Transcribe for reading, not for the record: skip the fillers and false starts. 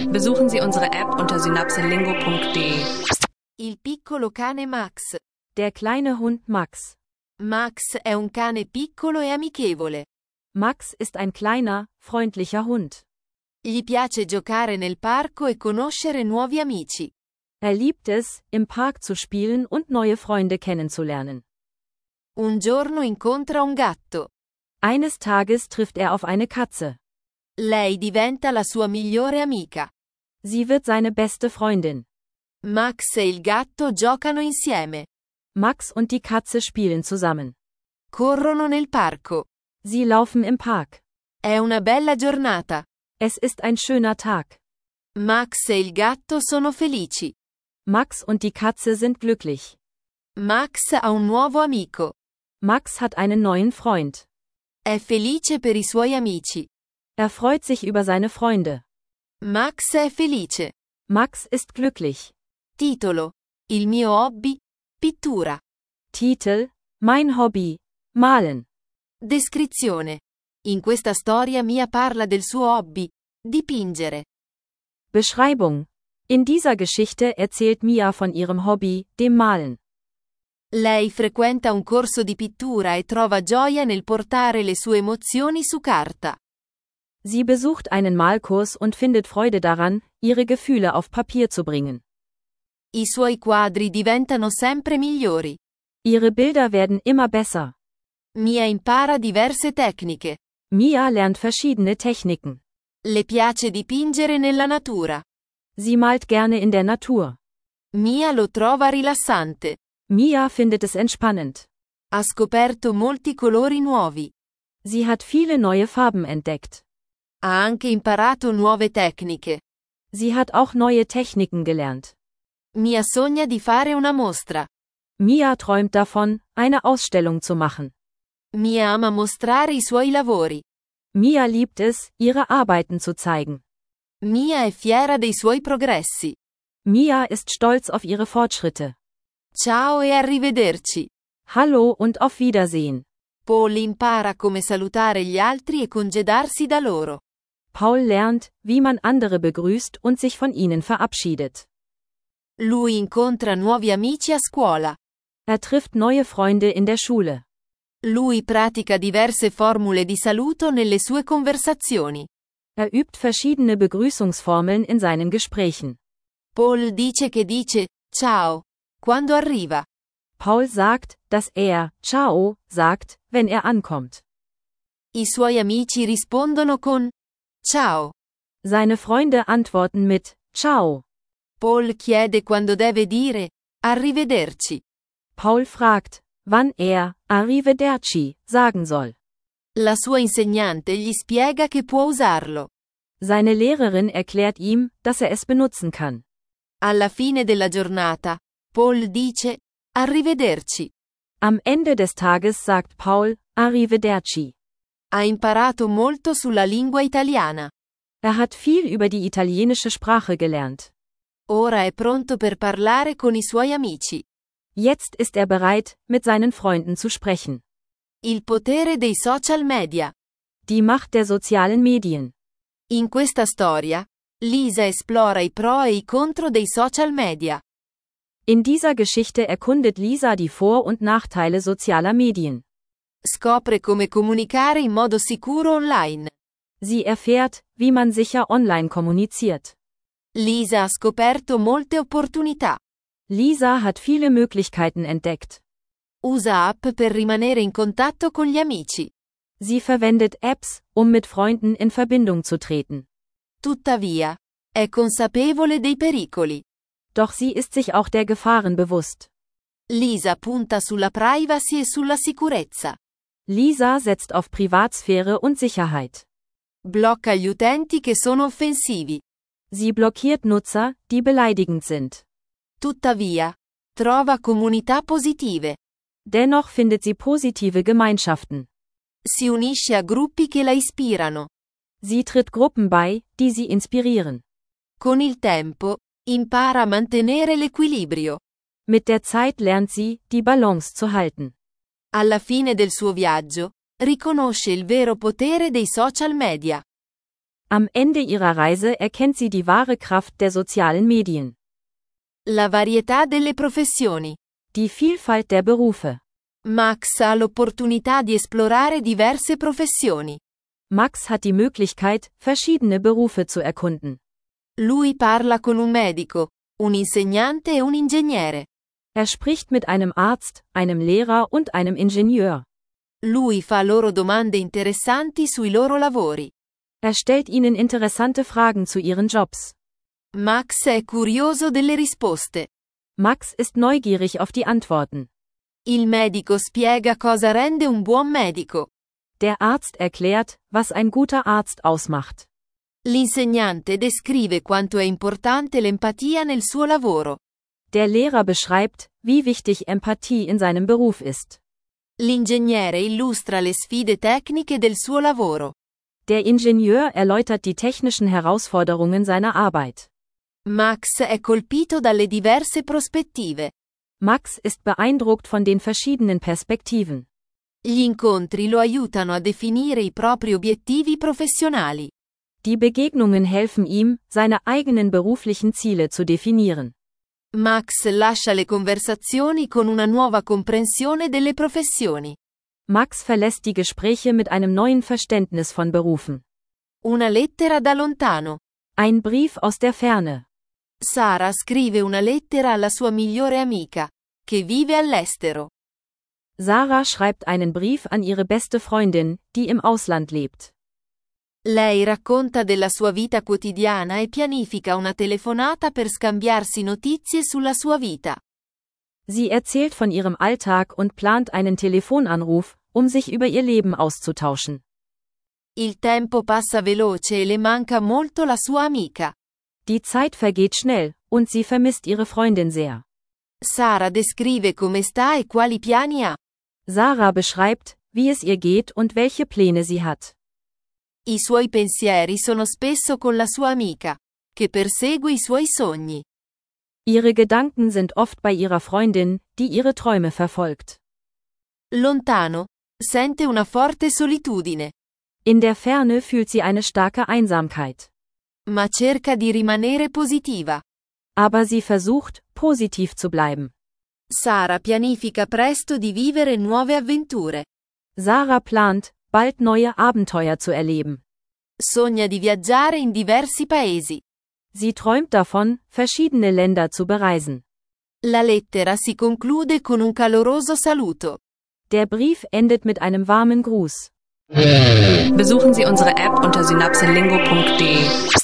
Besuchen Sie unsere App unter synapselingo.de. Il piccolo cane Max. Der kleine Hund Max. Max è un cane piccolo e amichevole. Max ist ein kleiner, freundlicher Hund. Gli piace giocare nel parco e conoscere nuovi amici. Er liebt es, im Park zu spielen und neue Freunde kennenzulernen. Un giorno incontra un gatto. Eines Tages trifft er auf eine Katze. Lei diventa la sua migliore amica. Sie wird seine beste Freundin. Max e il gatto giocano insieme. Max und die Katze spielen zusammen. Corrono nel parco. Sie laufen im Park. È una bella giornata. Es ist ein schöner Tag. Max e il gatto sono felici. Max und die Katze sind glücklich. Max ha un nuovo amico. Max hat einen neuen Freund. È felice per i suoi amici. Er freut sich über seine Freunde. Max è felice. Max ist glücklich. Titolo: Il mio hobby? Pittura. Titel: Mein Hobby: Malen. Descrizione: In questa storia Mia parla del suo hobby, dipingere. Beschreibung: In dieser Geschichte erzählt Mia von ihrem Hobby, dem Malen. Lei frequenta un corso di pittura e trova gioia nel portare le sue emozioni su carta. Sie besucht einen Malkurs und findet Freude daran, ihre Gefühle auf Papier zu bringen. I suoi quadri diventano sempre migliori. Ihre Bilder werden immer besser. Mia impara diverse tecniche. Mia lernt verschiedene Techniken. Le piace dipingere nella natura. Sie malt gerne in der Natur. Mia lo trova rilassante. Mia findet es entspannend. Ha scoperto molti colori nuovi. Sie hat viele neue Farben entdeckt. Ha anche imparato nuove tecniche. Sie hat auch neue Techniken gelernt. Mia sogna di fare una mostra. Mia träumt davon, eine Ausstellung zu machen. Mia ama mostrare i suoi lavori. Mia liebt es, ihre Arbeiten zu zeigen. Mia è fiera dei suoi progressi. Mia ist stolz auf ihre Fortschritte. Ciao e arrivederci. Hallo und auf Wiedersehen. Paul impara come salutare gli altri e congedarsi da loro. Paul lernt, wie man andere begrüßt und sich von ihnen verabschiedet. Lui incontra nuovi amici a scuola. Er trifft neue Freunde in der Schule. Lui pratica diverse formule di saluto nelle sue conversazioni. Er übt verschiedene Begrüßungsformeln in seinen Gesprächen. Paul dice ciao quando arriva. Paul sagt, dass er ciao sagt, wenn er ankommt. I suoi amici rispondono con ciao. Seine Freunde antworten mit ciao. Paul chiede quando deve dire arrivederci. Paul fragt, wann er arrivederci sagen soll. La sua insegnante gli spiega che può usarlo. Seine Lehrerin erklärt ihm, dass er es benutzen kann. Alla fine della giornata, Paul dice arrivederci. Am Ende des Tages sagt Paul arrivederci. Ha imparato molto sulla lingua italiana. Er hat viel über die italienische Sprache gelernt. Ora è pronto per parlare con i suoi amici. Jetzt ist er bereit, mit seinen Freunden zu sprechen. Il potere dei social media. Die Macht der sozialen Medien. In questa storia, Lisa esplora i pro e i contro dei social media. In dieser Geschichte erkundet Lisa die Vor- und Nachteile sozialer Medien. Scopre come comunicare in modo sicuro online. Sie erfährt, wie man sicher online kommuniziert. Lisa ha scoperto molte opportunità. Lisa hat viele Möglichkeiten entdeckt. Usa app per rimanere in contatto con gli amici. Sie verwendet Apps, um mit Freunden in Verbindung zu treten. Tuttavia, è consapevole dei pericoli. Doch sie ist sich auch der Gefahren bewusst. Lisa punta sulla privacy e sulla sicurezza. Lisa setzt auf Privatsphäre und Sicherheit. Blocca gli utenti che sono offensivi. Sie blockiert Nutzer, die beleidigend sind. Tuttavia, trova comunità positive. Dennoch findet sie positive Gemeinschaften. Si unisce a gruppi che la ispirano. Sie tritt Gruppen bei, die sie inspirieren. Con il tempo, impara a mantenere l'equilibrio. Mit der Zeit lernt sie, die Balance zu halten. Alla fine del suo viaggio, riconosce il vero potere dei social media. Am Ende ihrer Reise erkennt sie die wahre Kraft der sozialen Medien. La varietà delle professioni. Die Vielfalt der Berufe. Max ha l'opportunità di esplorare diverse professioni. Max hat die Möglichkeit, verschiedene Berufe zu erkunden. Lui parla con un medico, un insegnante e un ingegnere. Er spricht mit einem Arzt, einem Lehrer und einem Ingenieur. Lui fa loro domande interessanti sui loro lavori. Er stellt ihnen interessante Fragen zu ihren Jobs. Max è curioso delle risposte. Max ist neugierig auf die Antworten. Il medico spiega cosa rende un buon medico. Der Arzt erklärt, was ein guter Arzt ausmacht. L'insegnante descrive quanto è importante l'empatia nel suo lavoro. Der Lehrer beschreibt, wie wichtig Empathie in seinem Beruf ist. L'ingegnere illustra le sfide tecniche del suo lavoro. Der Ingenieur erläutert die technischen Herausforderungen seiner Arbeit. Max è colpito dalle diverse prospettive. Max ist beeindruckt von den verschiedenen Perspektiven. Gli incontri lo aiutano a definire i propri obiettivi professionali. Die Begegnungen helfen ihm, seine eigenen beruflichen Ziele zu definieren. Max lascia le conversazioni con una nuova comprensione delle professioni. Max verlässt die Gespräche mit einem neuen Verständnis von Berufen. Una lettera da lontano. Ein Brief aus der Ferne. Sara scrive una lettera alla sua migliore amica, che vive all'estero. Sarah schreibt einen Brief an ihre beste Freundin, die im Ausland lebt. Lei racconta della sua vita quotidiana e pianifica una telefonata per scambiarsi notizie sulla sua vita. Sie erzählt von ihrem Alltag und plant einen Telefonanruf, um sich über ihr Leben auszutauschen. Il tempo passa veloce e le manca molto la sua amica. Die Zeit vergeht schnell, und sie vermisst ihre Freundin sehr. Sara descrive come sta e quali piani ha. Sarah beschreibt, wie es ihr geht und welche Pläne sie hat. I suoi pensieri sono spesso con la sua amica, che persegue i suoi sogni. Ihre Gedanken sind oft bei ihrer Freundin, die ihre Träume verfolgt. Lontano, sente una forte solitudine. In der Ferne fühlt sie eine starke Einsamkeit. Ma cerca di rimanere positiva. Aber sie versucht, positiv zu bleiben. Sara pianifica presto di vivere nuove avventure. Sarah plant, bald neue Abenteuer zu erleben. Sogna di viaggiare in diversi paesi. Sie träumt davon, verschiedene Länder zu bereisen. La lettera si conclude con un caloroso saluto. Der Brief endet mit einem warmen Gruß. Besuchen Sie unsere App unter synapselingo.de.